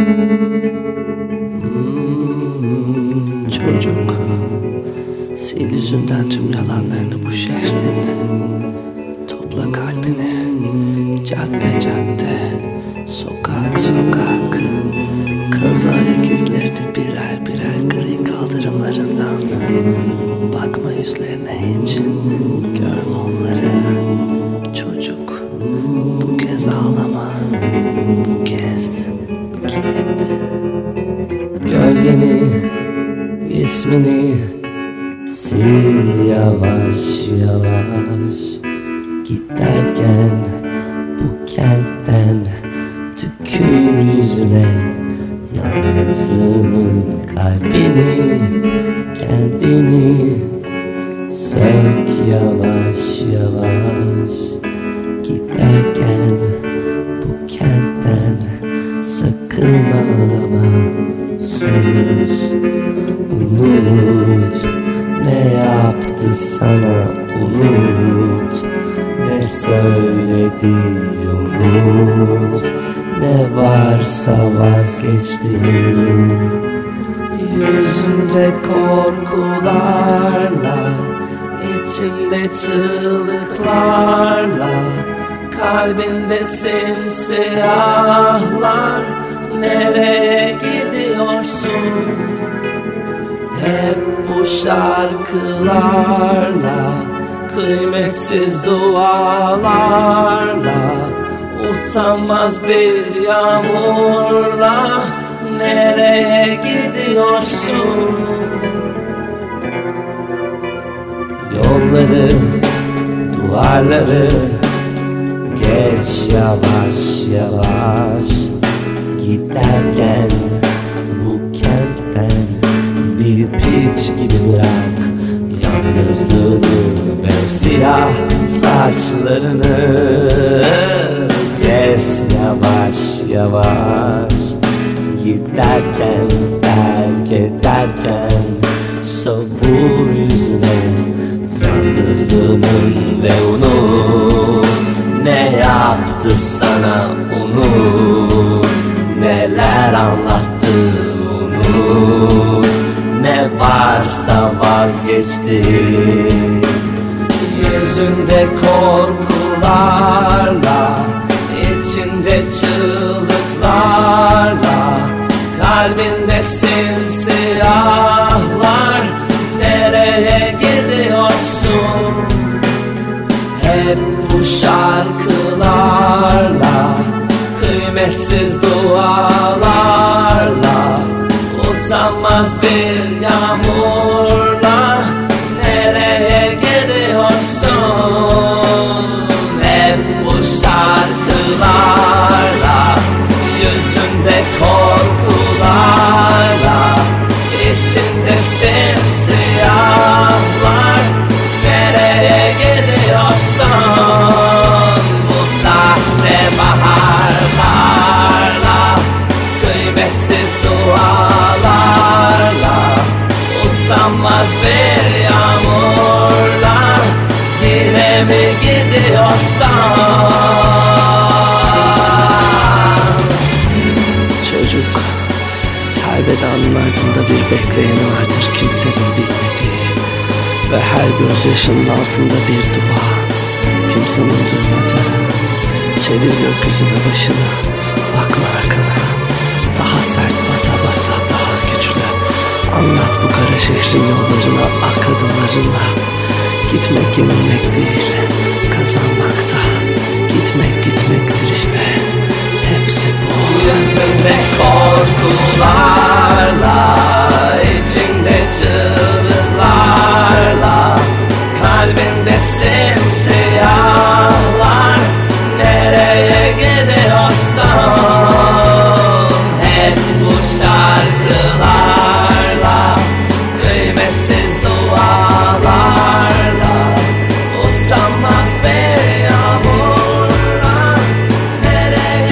Çocuk, sil yüzünden tüm yalanlarını bu şehrin. Topla kalbini, cadde cadde, sokak sokak. Kaz ayak izlerini birer birer gri kaldırımlarından. Bakma yüzlerine hiç, görme onları. Çocuk, bu kez ağlama, bu kez git. Gölgeni, ismini sil yavaş yavaş. Git derken bu kentten tükür yüzüne. Yalnızlığının kalbini, kendini sök yavaş yavaş. Git derken bu kentten sakın ağlama. Sus, unut, ne yaptı sana unut. Ne söyledi unut. Ne varsa vazgeçtim. Yüzünde korkularla, içimde çığlıklarla, kalbinde simsiyahlar. Nereye gidiyorsun? Hep bu şarkılarla, kıymetsiz dualarla, utanmaz bir yağmurla. Nereye gidiyorsun? Yolları, duvarları geç yavaş yavaş. Giderken bu kentten bir piç gibi bırak yalnızlığını ve siyah saçlarını. Kes yavaş yavaş. Giderken, terk ederken savur yüzüne yalnızlığının ve unut. Ne yaptı sana unut. Neler anlattı unut. Ne varsa vazgeçti. Yüzünde korkularla, içinde çığlıklarla, kalbinde simsiyahlar. Nereye gidiyorsun? Hep bu şarkılarla, kıymetsiz dualarla, utanmaz bir yağmurla. Nereye gidiyorsun? Hep bu şarkılarla, yüzünde korkularla, içinde simsiyahlar. Nereye gidiyorsun? Bu sahte baharlarla, kıymetsiz dualarla, utanmaz bir yağmurla. Yine mi gidiyorsan? Çocuk, her vedanın ardında bir bekleyeni vardır kimsenin bilmediği. Ve her gözyaşının altında bir dua, kimsenin duymadığı. Çevir gökyüzüne başını, bakma arkana. Daha sert basa basa, daha güçlü. Anlat bu kara şehrin yollarına, ak adımlarınla. Gitmek yenilmek değil, kazanmakta. Gitmek gitmektir işte, hepsi bu. Yüzünde korkularla, içinde çığlıklarla, kalbinde simsiyahlar. Nereye gidiyorsan? Hep bu şarkılarla, kıymetsiz dualarla, utanmaz bir yağmurla. Nereye